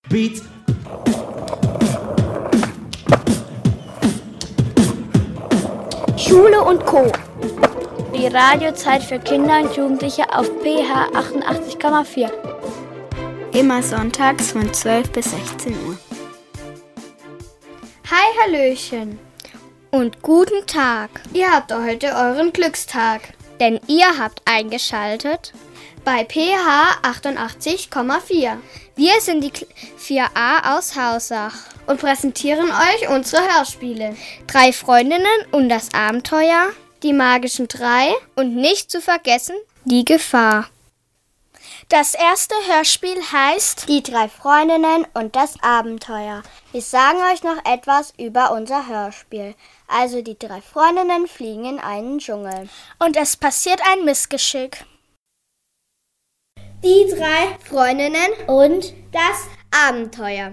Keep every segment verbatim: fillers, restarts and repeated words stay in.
Beat. Schule und Co. Die Radiozeit für Kinder und Jugendliche auf P H achtundachtzig Komma vier. Immer sonntags von zwölf bis sechzehn Uhr. Hi, Hallöchen. Und guten Tag. Ihr habt heute euren Glückstag. Denn ihr habt eingeschaltet bei P H achtundachtzig Komma vier. Wir sind die vier a aus Hausach und präsentieren euch unsere Hörspiele. Drei Freundinnen und das Abenteuer, die magischen drei und nicht zu vergessen, die Gefahr. Das erste Hörspiel heißt Die drei Freundinnen und das Abenteuer. Wir sagen euch noch etwas über unser Hörspiel. Also die drei Freundinnen fliegen in einen Dschungel. Und es passiert ein Missgeschick. Die drei Freundinnen und das Abenteuer.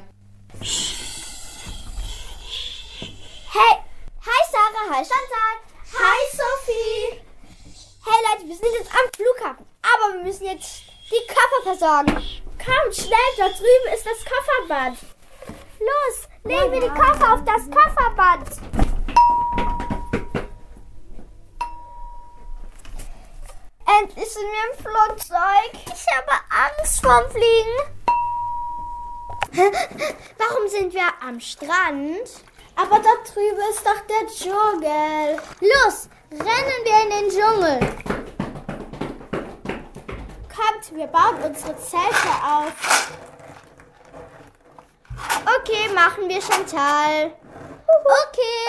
Hey, hi Sarah, hi Chantal, hi Sophie. Hey Leute, wir sind jetzt am Flughafen, aber wir müssen jetzt die Koffer versorgen. Kommt schnell, da drüben ist das Kofferband. Los, legen wir die Koffer auf das Kofferband. Endlich sind wir im Flugzeug. Ich habe Angst vorm Fliegen. Warum sind wir am Strand? Aber da drüben ist doch der Dschungel. Los, rennen wir in den Dschungel. Kommt, wir bauen unsere Zelte auf. Okay, machen wir, Chantal. Okay.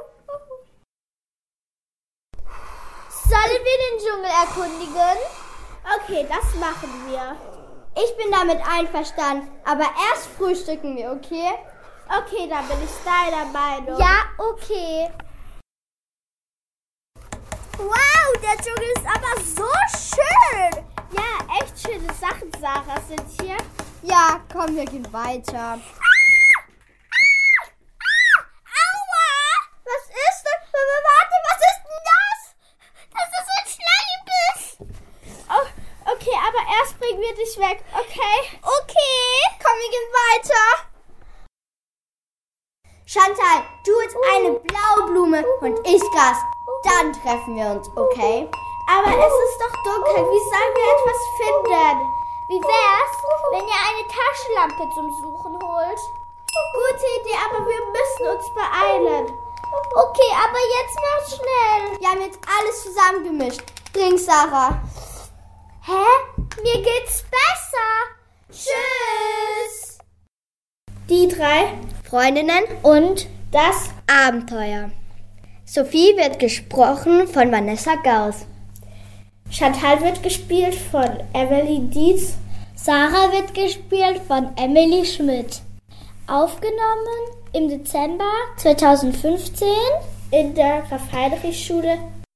Sollen wir den Dschungel erkundigen? Okay, das machen wir. Ich bin damit einverstanden, aber erst frühstücken wir, okay? Okay, dann bin ich deiner Meinung. Ja, okay. Wow, der Dschungel ist aber so schön. Ja, echt schöne Sachen, Sarah, sind hier. Ja, komm, wir gehen weiter. Bringen wir dich weg, okay? Okay. Komm, wir gehen weiter. Chantal, du jetzt eine blaue Blume und ich Gras. Dann treffen wir uns, okay? Aber es ist doch dunkel. Wie sollen wir etwas finden? Wie wär's, wenn ihr eine Taschenlampe zum Suchen holt? Gute Idee, aber wir müssen uns beeilen. Okay, aber jetzt mach schnell. Wir haben jetzt alles zusammengemischt. Trink, Sarah. Hä? Mir geht's besser. Tschüss. Die drei Freundinnen und das Abenteuer. Sophie wird gesprochen von Vanessa Gauss. Chantal wird gespielt von Emily Dietz. Sarah wird gespielt von Emily Schmidt. Aufgenommen im Dezember zweitausendfünfzehn in der Graf-Heinrich-Schule.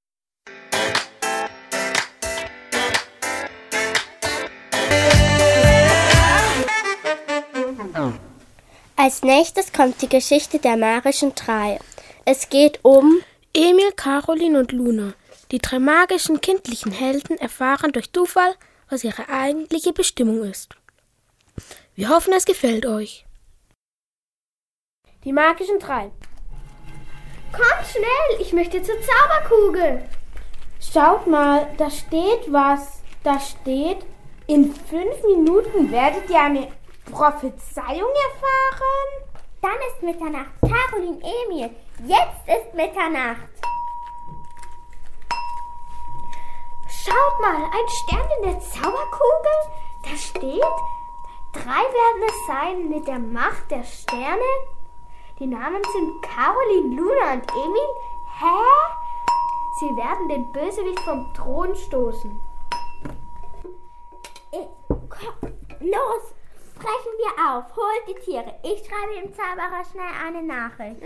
Als nächstes kommt die Geschichte der magischen drei. Es geht um Emil, Caroline und Luna. Die drei magischen kindlichen Helden erfahren durch Zufall, was ihre eigentliche Bestimmung ist. Wir hoffen, es gefällt euch. Die magischen drei. Kommt schnell, ich möchte zur Zauberkugel. Schaut mal, da steht was. Da steht, in fünf Minuten werdet ihr eine Prophezeiung erfahren? Dann ist Mitternacht. Caroline, Emil, jetzt ist Mitternacht. Schaut mal, ein Stern in der Zauberkugel. Da steht, drei werden es sein mit der Macht der Sterne. Die Namen sind Caroline, Luna und Emil. Hä? Sie werden den Bösewicht vom Thron stoßen. Los! Brechen wir auf, holt die Tiere. Ich schreibe dem Zauberer schnell eine Nachricht.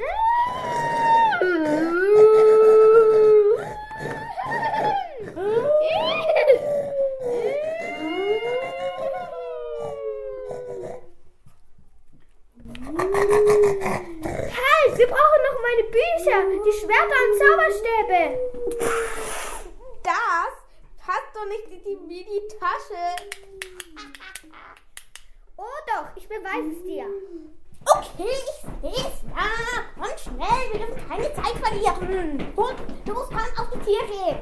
Halt, wir brauchen noch meine Bücher, die Schwerter und Zauberstäbe. Das passt doch nicht in die Mini-Tasche. Oh doch, ich beweise es dir. Okay, ich sehe es. Ja, und schnell, wir dürfen keine Zeit verlieren. Und du musst kommen auf die Tiere.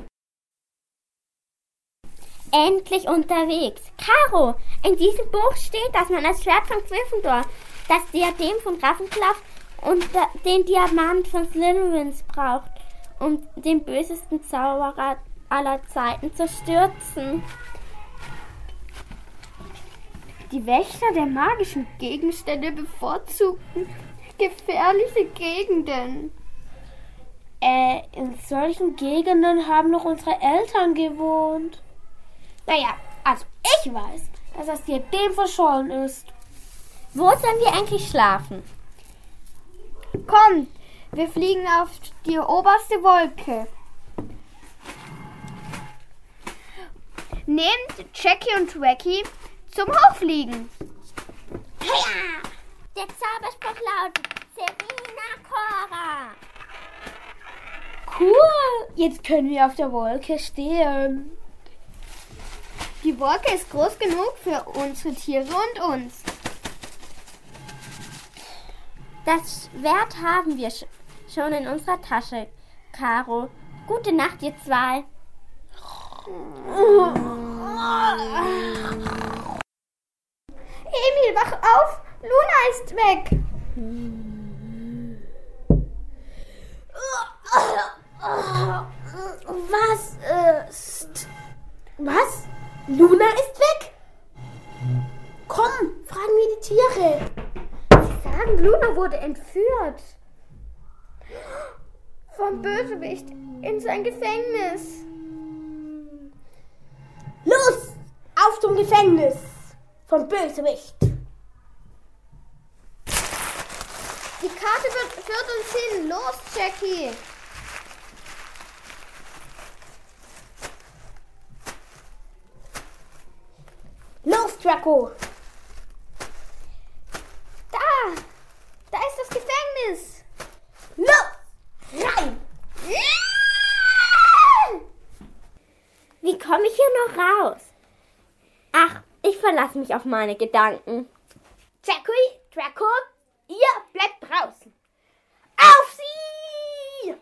Endlich unterwegs. Caro, in diesem Buch steht, dass man das Schwert von Gryffindor, das Diadem von Ravenclaw und den Diamant von Slytherin braucht, um den bösesten Zauberer aller Zeiten zu stürzen. Die Wächter der magischen Gegenstände bevorzugten gefährliche Gegenden. Äh, in solchen Gegenden haben noch unsere Eltern gewohnt. Naja, also ich weiß, dass das Diadem verschollen ist. Wo sollen wir eigentlich schlafen? Kommt, wir fliegen auf die oberste Wolke. Nehmt Jackie und Wacky zum Hochfliegen. Ja, der Zauberspruch lautet Serena Cora. Cool, jetzt können wir auf der Wolke stehen. Die Wolke ist groß genug für unsere Tiere und uns. Das Schwert haben wir sch- schon in unserer Tasche, Caro. Gute Nacht, ihr zwei. Emil, wach auf! Luna ist weg! Was ist... Was? Luna ist weg? Komm, fragen wir die Tiere. Sie sagen, Luna wurde entführt. Vom Bösewicht in sein Gefängnis. Los, auf zum Gefängnis vom Bösewicht. Die Karte wird, führt uns hin. Los, Jackie. Los, Draco. Da! Da ist das Gefängnis. Los, rein. Wie komme ich hier noch raus? Ach, ich verlasse mich auf meine Gedanken. Jackie, Draco, ihr bleibt draußen. Auf sie!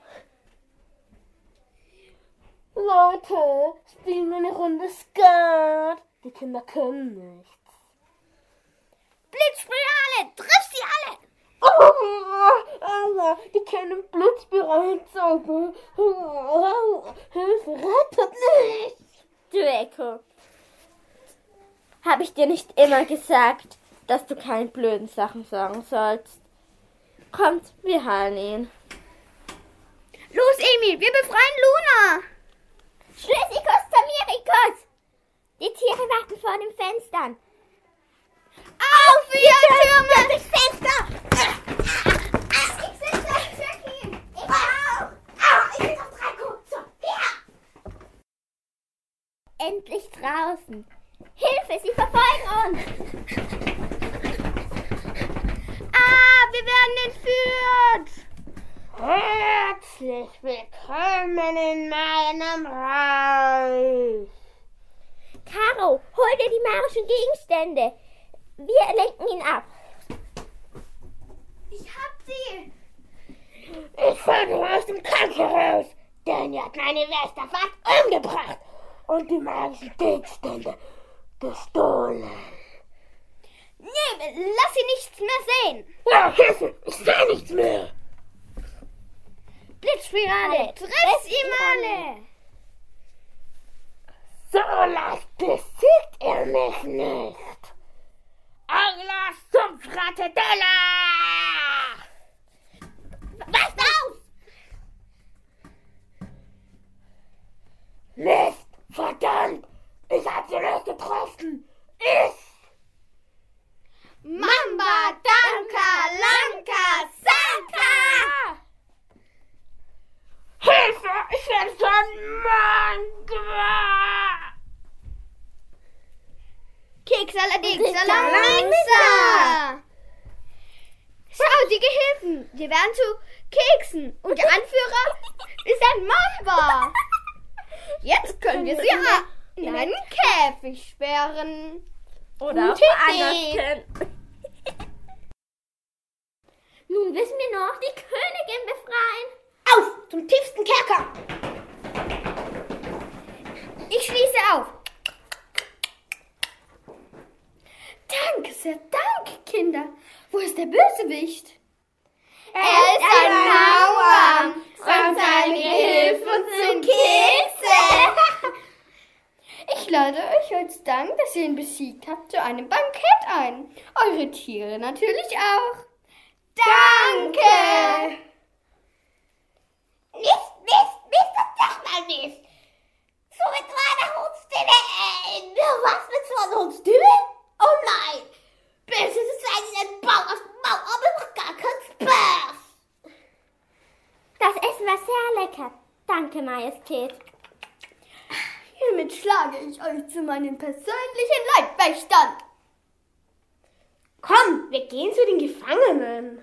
Leute, spielen wir eine Runde Skat. Die Kinder können nichts. Blitzspirale, triff sie alle! Oh, Alter, die können Blitzspiralen zaubern. Hilfe, rettet mich! Draco, habe ich dir nicht immer gesagt, dass du keine blöden Sachen sagen sollst? Kommt, wir heilen ihn. Los, Emil, wir befreien Luna. Schlüsselkuss, Tamirikus! Die Tiere warten vor den Fenstern. Auf, ihr Türme! Durchs Fenster! Ich sitze auf Jackie. Ich auch! Ah, ich bin auf Draco! So, her! Endlich draußen! Hilfe, sie verfolgen uns! Ah, wir werden entführt. Herzlich willkommen in meinem Reich. Caro, hol dir die magischen Gegenstände. Wir lenken ihn ab. Ich hab sie. Ich fahre aus dem Kampf heraus, denn ihr habt meine Westerfahrt umgebracht und die magischen Gegenstände gestohlen. Nee, lass sie nichts mehr sehen. Ja, Hilfe, ich sehe nichts mehr. Blitzspirale, triff ihm alle. So leicht besiegt ihr mich nicht. Aglas zum Fratedella! Was auf! Mist, verdammt, ich hab sie nicht getroffen. Ich! Mamba, Danka, Lanka, Sanka! Hilfe, ich werde von Manga! Keksaladix, Salamixer! Schau, die Gehilfen, die werden zu Keksen und der Anführer ist ein Mamba. Jetzt können wir sie in einen Käfig sperren. Oder Gute woanders Idee. hin. Nun müssen wir noch die Königin befreien. Auf zum tiefsten Kerker. Ich schließe auf. Danke, sehr danke, Kinder. Wo ist der Bösewicht? Er ist ein Mauer und seine Gehilfen sind Kekse. Ich lade euch als Dank, dass ihr ihn besiegt habt, zu einem Bankett ein. Eure Tiere natürlich auch. Danke! Mist, Mist, Mist, das sag mal nicht. So mit meiner Hundstimme. Äh, was mit so einer Hundstimme? Oh nein! Böse, das ist eigentlich ein Bau aus dem Bau, aber macht gar keinen Spaß. Das Essen war sehr lecker. Danke, Majestät. Hiermit schlage ich euch zu meinen persönlichen Leibwächtern. Komm, wir gehen zu den Gefangenen.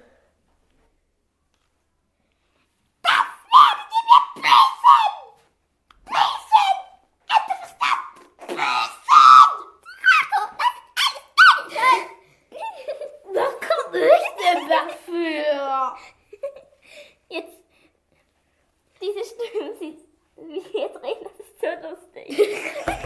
Das werdet ihr mir prüfen! Prüfen! Habt ihr verstanden? Prüfen! Draco, das ist alles dein Was komm ich denn dafür? Jetzt, diese Stimme, sie, wie sie jetzt reden, das ist so lustig.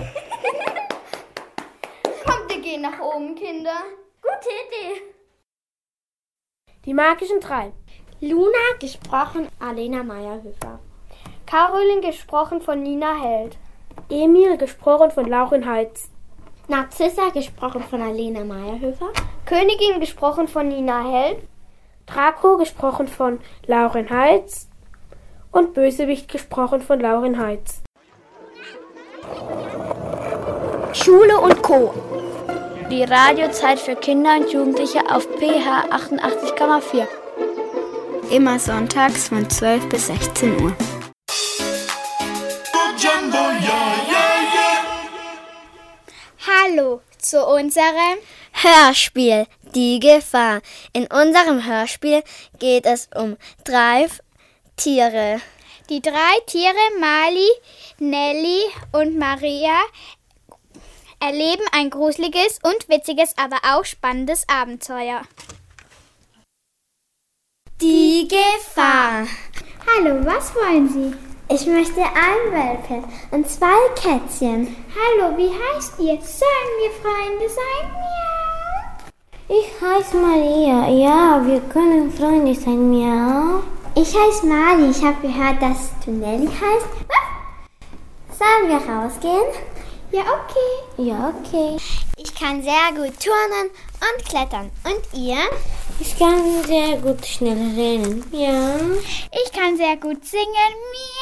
Kommt, wir gehen nach oben, Kinder. Gute Idee. Die magischen drei. Luna, gesprochen Alena Meyerhöfer. Caroline, gesprochen von Nina Held. Emil, gesprochen von Laurin Heitz. Narzissa, gesprochen von Alena Meyerhöfer. Königin, gesprochen von Nina Held. Draco, gesprochen von Laurin Heitz. Und Bösewicht, gesprochen von Laurin Heitz. Schule und Co. Die Radiozeit für Kinder und Jugendliche auf P H achtundachtzig Komma vier. Immer sonntags von zwölf bis sechzehn Uhr. Hallo zu unserem Hörspiel Die Gefahr. In unserem Hörspiel geht es um drei Tiere. Die drei Tiere, Mali, Nelly und Maria, erleben ein gruseliges und witziges, aber auch spannendes Abenteuer. Die Gefahr. Hallo, was wollen Sie? Ich möchte ein Welpe und zwei Kätzchen. Hallo, wie heißt ihr? Sollen wir Freunde sein? Miau. Ich heiße Maria. Ja, wir können Freunde sein. Miau. Ich heiße Mali. Ich habe gehört, dass du Nelly heißt. Sollen wir rausgehen? Ja, okay. Ja, okay. Ich kann sehr gut turnen und klettern. Und ihr? Ich kann sehr gut schnell rennen. Ja. Ich kann sehr gut singen,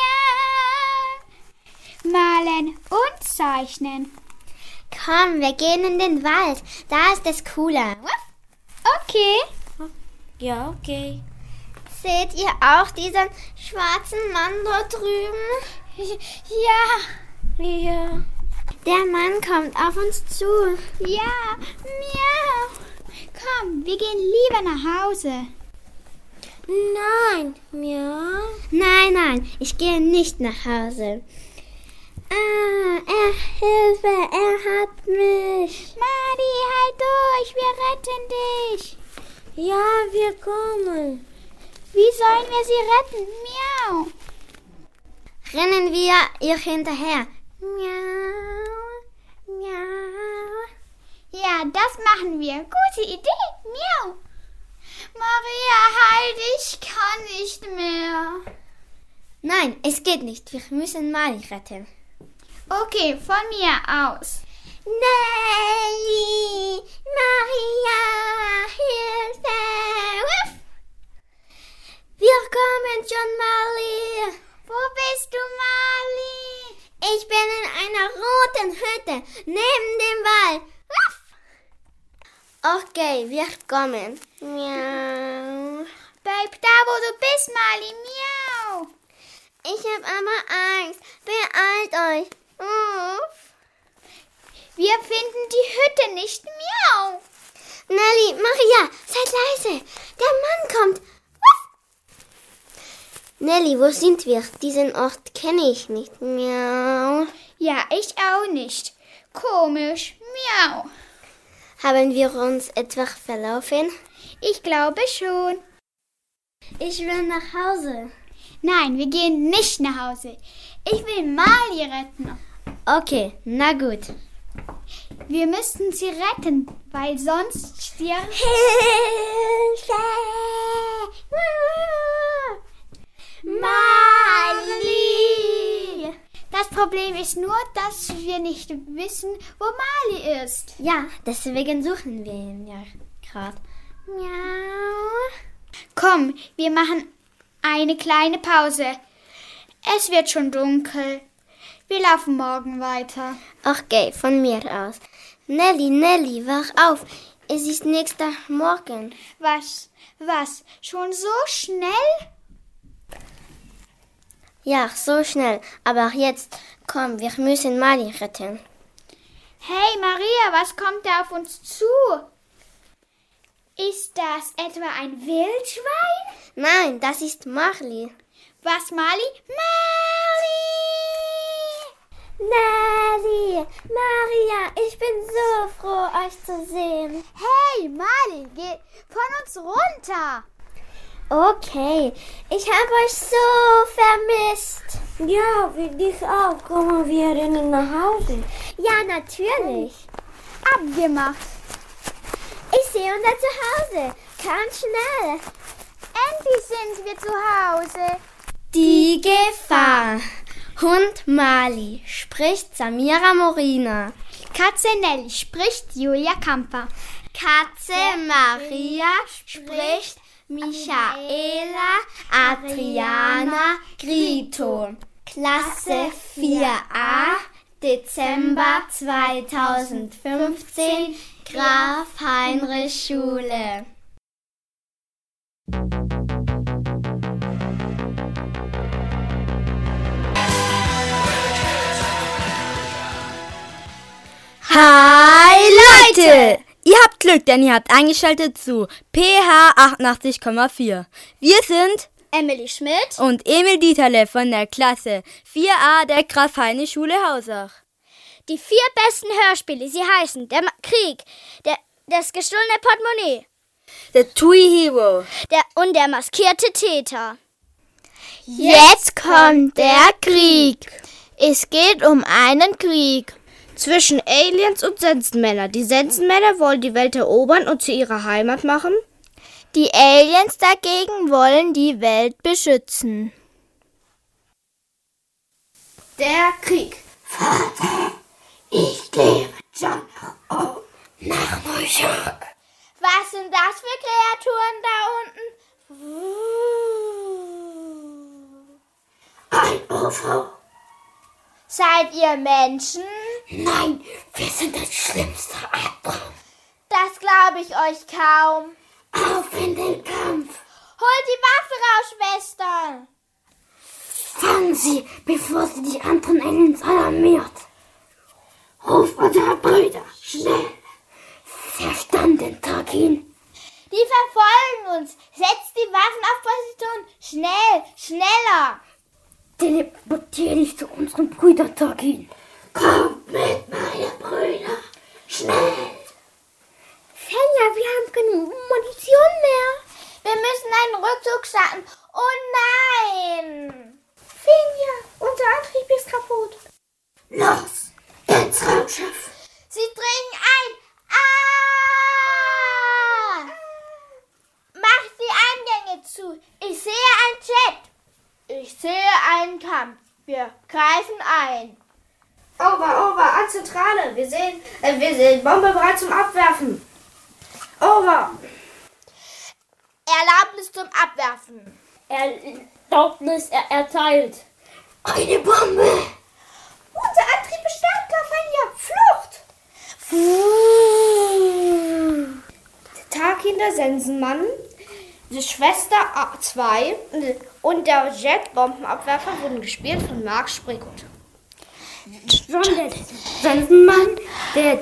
miau, malen und zeichnen. Komm, wir gehen in den Wald. Da ist es cooler. Okay. Ja, okay. Seht ihr auch diesen schwarzen Mann dort drüben? Ja. Ja. Der Mann kommt auf uns zu. Ja, miau. Komm, wir gehen lieber nach Hause. Nein. Ja. Nein, nein, ich gehe nicht nach Hause. Ah, er, Hilfe, er hat mich. Mari, halt durch, wir retten dich. Ja, wir kommen. Wie sollen wir sie retten? Miau. Rennen wir ihr hinterher. Miau, miau. Ja, das machen wir. Gute Idee. Miau. Maria, halt, ich kann nicht mehr. Nein, es geht nicht. Wir müssen Mali retten. Okay, von mir aus. Nelly, Maria, Hilfe. Wuff. Wir kommen schon, Mali. Wo bist du, Mali? Ich bin in einer roten Hütte neben dem Wald. Wuff. Okay, wir kommen. Miau. Bleib da, wo du bist, Mali. Miau. Ich hab aber Angst. Beeilt euch. Uff. Wir finden die Hütte nicht. Miau. Nelly, Maria, seid leise. Der Mann kommt. Wuff. Nelly, wo sind wir? Diesen Ort kenne ich nicht. Miau. Ja, ich auch nicht. Komisch. Miau. Haben wir uns etwa verlaufen? Ich glaube schon. Ich will nach Hause. Nein, wir gehen nicht nach Hause. Ich will Mali retten. Okay, na gut. Wir müssten sie retten, weil sonst stirbt... Hilfe! Mali! Das Problem ist nur, dass wir nicht wissen, wo Mali ist. Ja, deswegen suchen wir ihn ja gerade. Miau. Komm, wir machen eine kleine Pause. Es wird schon dunkel. Wir laufen morgen weiter. Okay, von mir aus. Nelly, Nelly, wach auf. Es ist nächster Morgen. Was? Was? Schon so schnell? Ja, so schnell. Aber jetzt, komm, wir müssen Mali retten. Hey Maria, was kommt da auf uns zu? Ist das etwa ein Wildschwein? Nein, das ist Marli. Was, Mali? Mali! Nelly, Maria, ich bin so froh, euch zu sehen. Hey, Mali, geh von uns runter. Okay, ich habe euch so vermisst. Ja, wir dich auch. Kommen wir rennen nach Hause. Ja, natürlich. Abgemacht. Ich sehe unser Zuhause. Ganz schnell. Endlich sind wir zu Hause. Die Gefahr. Hund Mali, spricht Samira Morina. Katze Nelly, spricht Julia Kamper. Katze Maria, spricht Michaela Adriana Grito. Klasse vier a, Dezember zweitausendfünfzehn, Graf Heinrich Schule. Hi Leute! Ihr habt Glück, denn ihr habt eingeschaltet zu P H achtundachtzig Komma vier. Wir sind Emily Schmidt und Emil Dieterle von der Klasse vier a der Graf Heinrich Schule Hausach. Die vier besten Hörspiele, sie heißen Der Ma- Krieg, der, das gestohlene Portemonnaie The Tui Hero der, und Der maskierte Täter. Jetzt kommt der Krieg. Es geht um einen Krieg zwischen Aliens und Sensenmänner. Die Sensenmänner wollen die Welt erobern und zu ihrer Heimat machen. Die Aliens dagegen wollen die Welt beschützen. Der Krieg. Vater, ich gehe mit John nach New York. Was sind das für Kreaturen da unten? Ein U F O. Seid ihr Menschen? Nein, wir sind das schlimmste Albtraum. Das glaube ich euch kaum. Auf in den Kampf. Holt die Waffe raus, Schwestern. Fangen Sie, bevor sie die anderen Aliens alarmiert. Ruft unsere Brüder, schnell. Verstanden, Tarkin? Die verfolgen uns. Setzt die Waffen auf Position. Schnell, schneller. Teleportier dich zu unseren Brüdern, Tarkin. Kommt mit, meine Brüder. Schnell. Fenja, wir haben keine Munition mehr. Wir müssen einen Rückzug starten. Oh nein. Fenja, unser Antrieb ist kaputt. Los, ins Raumschiff. Sie dringen ein. Ah! Macht die Eingänge zu. Ich sehe ein Jet. Ich sehe einen Kampf. Wir greifen ein. Over, over, an Zentrale. Wir sehen, äh, wir sehen Bombe bereit zum Abwerfen. Over. Erlaubnis zum Abwerfen. Erlaubnis er erteilt. Eine Bombe. Unser Antrieb ist stark, Fenja. Flucht. Tarkin, der Sensenmann, die Schwester A zwei und der Jet-Bombenabwerfer wurden gespielt von Marc Spreegut. John, der Sensenmann, der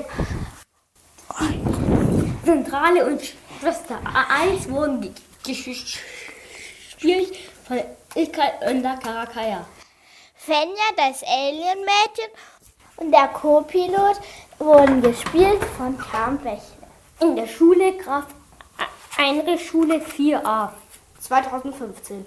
Zentrale und Schwester A eins wurden ge- gespielt von Ilkay Önder Karakaya. Fenja, das Alien-Mädchen und der Co-Pilot wurden gespielt von Carmen Bächle. In der Schule Graf Heinrich Schule vier a. zweitausendfünfzehn.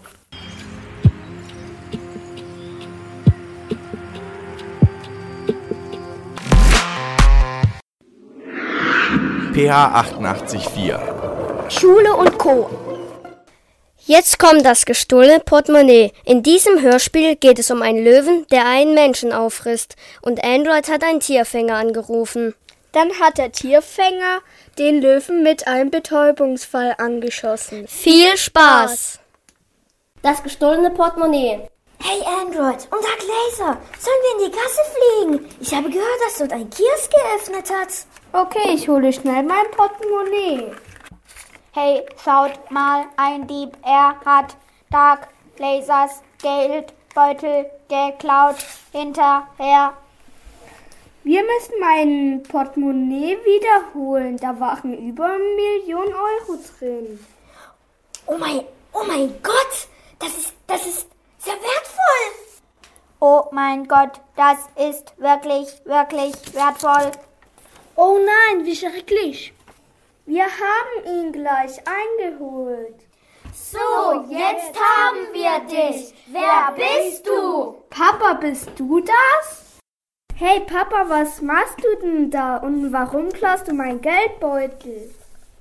P H achtundachtzig vier. Schule und Co. Jetzt kommt das gestohlene Portemonnaie. In diesem Hörspiel geht es um einen Löwen, der einen Menschen auffrisst. Und Android hat einen Tierfänger angerufen. Dann hat der Tierfänger den Löwen mit einem Betäubungsfall angeschossen. Viel Spaß! Das gestohlene Portemonnaie. Hey Android, unser Gläser, sollen wir in die Gasse fliegen? Ich habe gehört, dass dort ein Kiosk geöffnet hat. Okay, ich hole schnell mein Portemonnaie. Hey, schaut mal, ein Dieb, er hat Dark Lasers Geldbeutel geklaut. Hinterher. Wir müssen mein Portemonnaie wiederholen. Da waren über eine Million Euro drin. Oh mein, oh mein Gott, das ist, das ist sehr wertvoll. Oh mein Gott, das ist wirklich, wirklich wertvoll. Oh nein, wie schrecklich. Wir haben ihn gleich eingeholt. So, jetzt haben wir dich. Wer bist du? Papa, bist du das? Hey Papa, was machst du denn da und warum klaust du meinen Geldbeutel?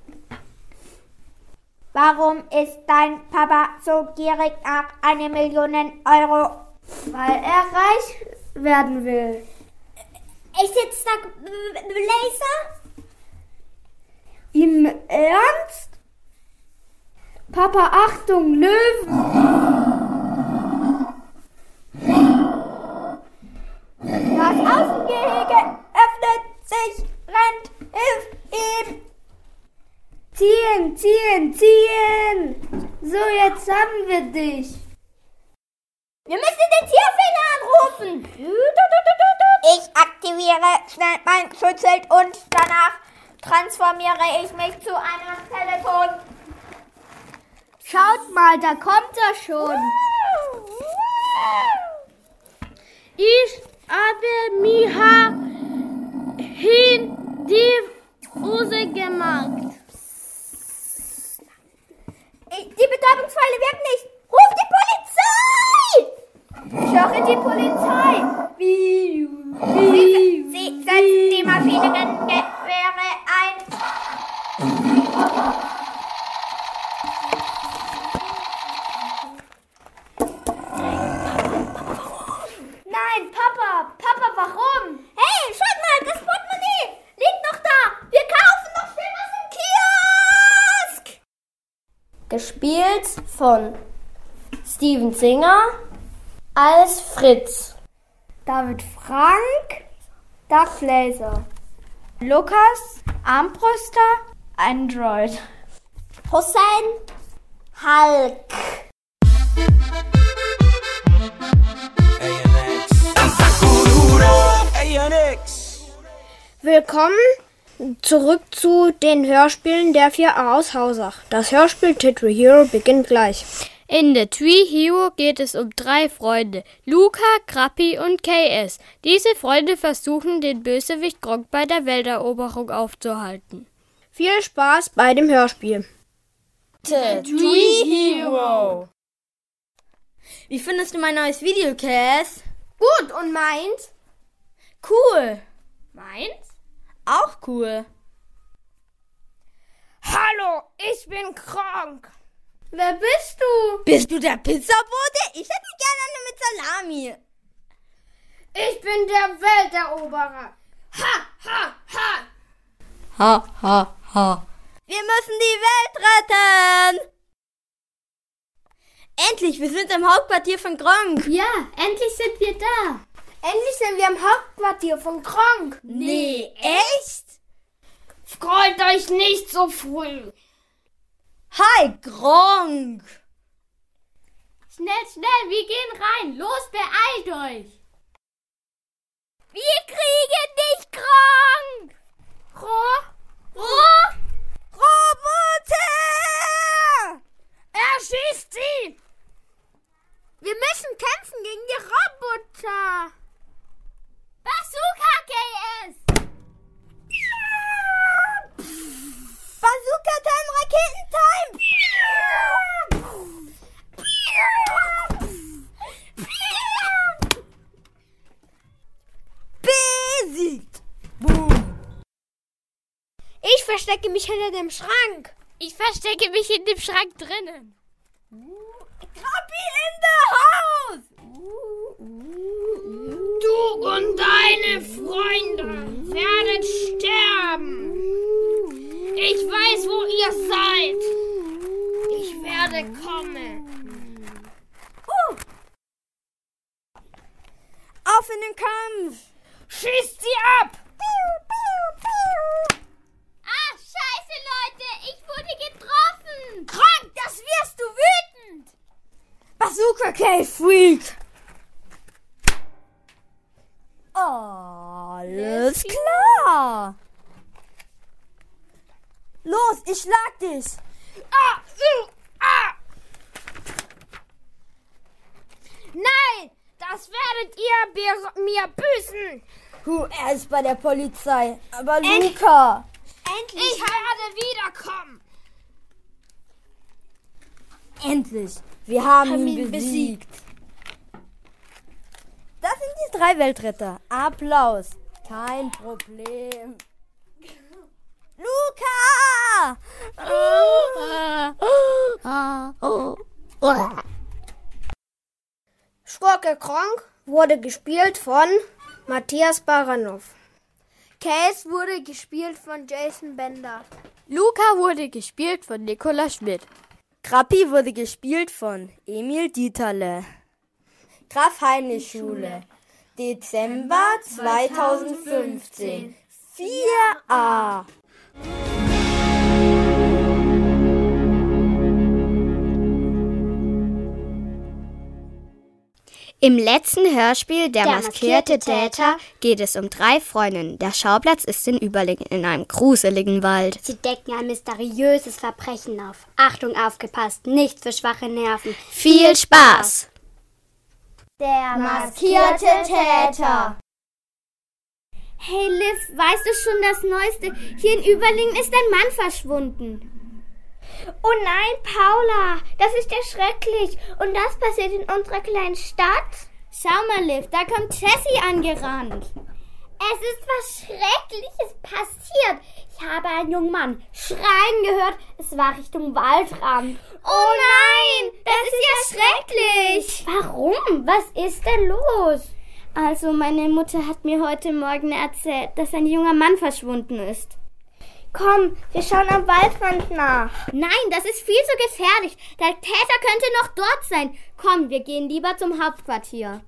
Warum ist dein Papa so gierig nach einer Million Euro? Weil er reich werden will. Ich sitze da, Laser? Im Ernst? Papa, Achtung, Löwen! Das Außengehege öffnet sich, rennt, hilft ihm! Ziehen, ziehen, ziehen! So, jetzt haben wir dich. Wir müssen den Tierfänger anrufen. Ich aktiviere schnell mein Schutzschild und danach transformiere ich mich zu einem Telefon. Schaut mal, da kommt er schon. Ich habe mir hin die Hose gemacht. Die Betäubungsfalle wirkt nicht. Ruf die Polizei! Ich höre die Polizei. Wie, Sie, Sie setzen die maschinellen Gewehre ein. Nein, Papa, Papa, warum? Hey, schaut mal, das Portemonnaie liegt noch da. Wir kaufen noch schnell was im Kiosk. Gespielt von Steven Singer als Fritz. David Frank, Dark Laser. Lukas, Armbrüster, Android. Hussein, Hulk. Willkommen zurück zu den Hörspielen der vier A aus Hausach. Das Hörspiel Tree Hero beginnt gleich. In The Tree Hero geht es um drei Freunde, Luca, Krappi und K S. Diese Freunde versuchen, den Bösewicht Gronk bei der Welteroberung aufzuhalten. Viel Spaß bei dem Hörspiel. The Tree Hero. Wie findest du mein neues Video, Cass? Gut, und meins? Cool. Meins? Auch cool. Hallo, ich bin Gronk. Wer bist du? Bist du der Pizzabote? Ich hätte gerne eine mit Salami. Ich bin der Welteroberer. Ha, ha, ha. Ha, ha, ha. Wir müssen die Welt retten. Endlich, wir sind im Hauptquartier von Gronk. Ja, endlich sind wir da. Endlich sind wir im Hauptquartier von Gronk. Nee, echt? Freut euch nicht so früh. Hi, Gronk. Schnell, schnell, wir gehen rein. Los, beeilt euch. Wir kriegen dich, Gronk. Ro, Ro, Roboter! er schießt sie. wir müssen kämpfen gegen die Roboter. Bazooka K S. verstecke mich hinter dem Schrank. Ich verstecke mich in dem Schrank drinnen. Krappi in the house! Du und deine Freunde werdet sterben. Ich weiß, wo ihr seid. Ich werde kommen. Uh. Auf in den Kampf! Schießt sie ab! Ah, scheiße, Leute! Ich wurde getroffen! Krank, das wirst du wütend! Bazooka Cave Freak! Alles klar! Los, ich schlag dich! Ah, uh, ah. Nein! Das werdet ihr be- mir büßen! Huh, er ist bei der Polizei. Aber Luca! Endlich! Ich werde wiederkommen! Endlich! Wir haben, Haben ihn ihn besiegt. Das sind die drei Weltretter. Applaus. Kein Problem. Luca! Schurke Kronk wurde gespielt von Matthias Baranov. Case wurde gespielt von Jason Bender. Luca wurde gespielt von Nicola Schmidt. Krappi wurde gespielt von Emil Dieterle. Graf-Heinrich-Schule. Dezember zweitausendfünfzehn. vier a. Im letzten Hörspiel Der, Der maskierte, maskierte Täter Täter geht es um drei Freundinnen. Der Schauplatz ist in Überlingen in einem gruseligen Wald. Sie decken ein mysteriöses Verbrechen auf. Achtung, aufgepasst, nicht für schwache Nerven. Viel Spaß! Der maskierte Täter. Hey Liv, weißt du schon das Neueste? Hier in Überlingen ist ein Mann verschwunden. Oh nein, Paula, das ist ja schrecklich. Und das passiert in unserer kleinen Stadt? Schau mal, Liv, da kommt Jessie angerannt. Es ist was Schreckliches passiert. Ich habe einen jungen Mann schreien gehört. Es war Richtung Waldrand. Oh nein, das ist ja schrecklich. Warum? Was ist denn los? Also, meine Mutter hat mir heute Morgen erzählt, dass ein junger Mann verschwunden ist. Komm, wir schauen am Waldrand nach. Nein, das ist viel zu gefährlich. Der Täter könnte noch dort sein. Komm, wir gehen lieber zum Hauptquartier.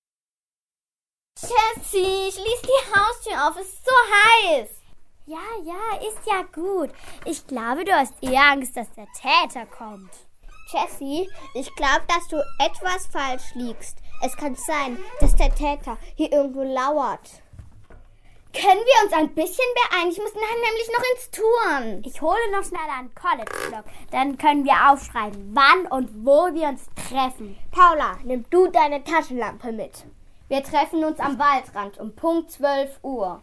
Jessie, schließ die Haustür auf, es ist so heiß. Ja, ja, ist ja gut. Ich glaube, du hast eher Angst, dass der Täter kommt. Jessie, ich glaube, dass du etwas falsch liegst. Es kann sein, dass der Täter hier irgendwo lauert. Können wir uns ein bisschen beeilen? Ich muss nachher nämlich noch ins Turnen. Ich hole noch schnell einen College-Block. Dann können wir aufschreiben, wann und wo wir uns treffen. Paula, nimm du deine Taschenlampe mit. Wir treffen uns am Waldrand um Punkt zwölf Uhr.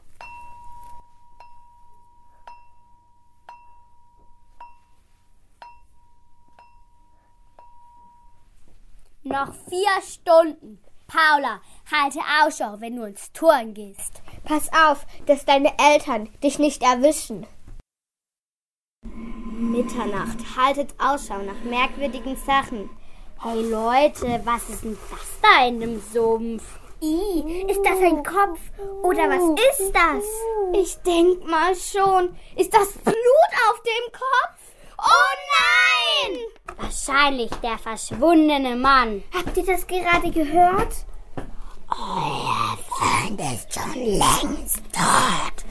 Noch vier Stunden. Paula, halte Ausschau, wenn du ins Turnen gehst. Pass auf, dass deine Eltern dich nicht erwischen. Mitternacht. Haltet Ausschau nach merkwürdigen Sachen. Hey Leute, was ist denn das da in dem Sumpf? I, ist das ein Kopf? Oder was ist das? Ich denk mal schon. Ist das Blut auf dem Kopf? Oh nein! Wahrscheinlich der verschwundene Mann. Habt ihr das gerade gehört? Euer Freund ist schon längst tot.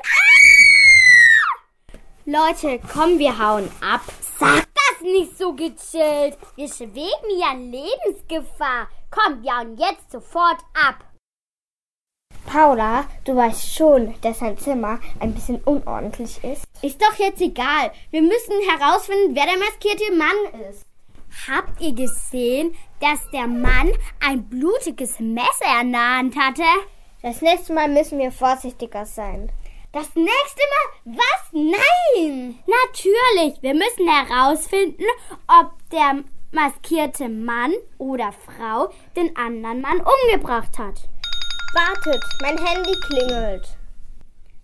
Leute, komm, wir hauen ab. Sag das nicht so gechillt. Wir schweben ja in Lebensgefahr. Komm, wir hauen jetzt sofort ab. Paula, du weißt schon, dass sein Zimmer ein bisschen unordentlich ist. Ist doch jetzt egal. Wir müssen herausfinden, wer der maskierte Mann ist. Habt ihr gesehen, dass der Mann ein blutiges Messer in der Hand hatte? Das nächste Mal müssen wir vorsichtiger sein. Das nächste Mal? Was? Nein! Natürlich. Wir müssen herausfinden, ob der maskierte Mann oder Frau den anderen Mann umgebracht hat. Wartet, mein Handy klingelt.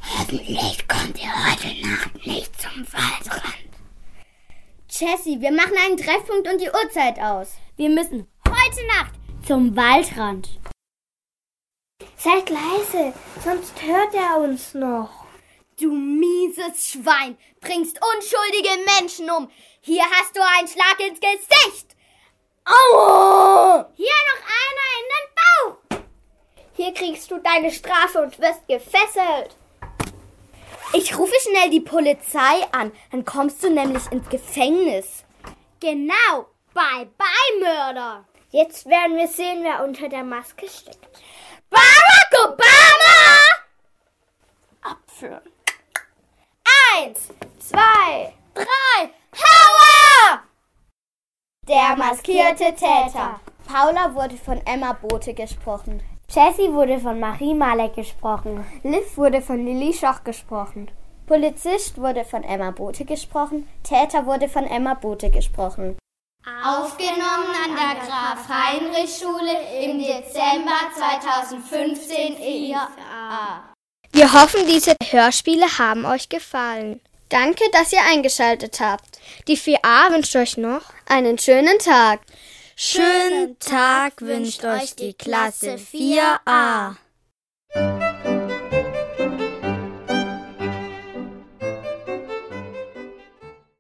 Hoffentlich kommt ihr heute Nacht nicht zum Waldrand. Jessie, wir machen einen Treffpunkt und die Uhrzeit aus. Wir müssen heute Nacht zum Waldrand. Seid leise, sonst hört er uns noch. Du mieses Schwein, bringst unschuldige Menschen um. Hier hast du einen Schlag ins Gesicht. Au! Hier noch einer in den Bauch. Hier kriegst du deine Strafe und wirst gefesselt. Ich rufe schnell die Polizei an, dann kommst du nämlich ins Gefängnis. Genau, bye bye Mörder. Jetzt werden wir sehen, wer unter der Maske steckt. Barack Obama! Apfel. Eins, zwei, drei, Hauer! Der maskierte Täter. Paula wurde von Emma Bote gesprochen. Jessie wurde von Marie Malek gesprochen. Liv wurde von Lilly Schoch gesprochen. Polizist wurde von Emma Bote gesprochen. Täter wurde von Emma Bote gesprochen. Aufgenommen an der Graf-Heinrich-Schule im Dezember zweitausendfünfzehn in vier a. Wir hoffen, diese Hörspiele haben euch gefallen. Danke, dass ihr eingeschaltet habt. Die vier a wünscht euch noch einen schönen Tag. Schönen Tag wünscht euch die Klasse vier a.